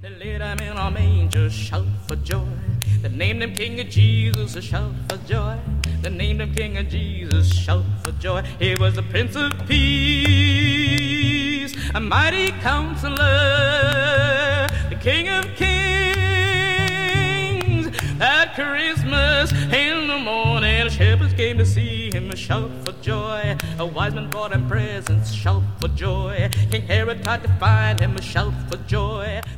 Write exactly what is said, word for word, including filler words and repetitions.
They laid him in a manger, shout for joy. They named him King of Jesus, shout for joy. They named him King of Jesus, shout for joy. He was the Prince of Peace, a mighty counselor, the King of Kings. That Christmas in the morning, shepherds came to see him, shout for joy. A wise man brought him presents, shout for joy. King Herod tried to find him, shout for joy.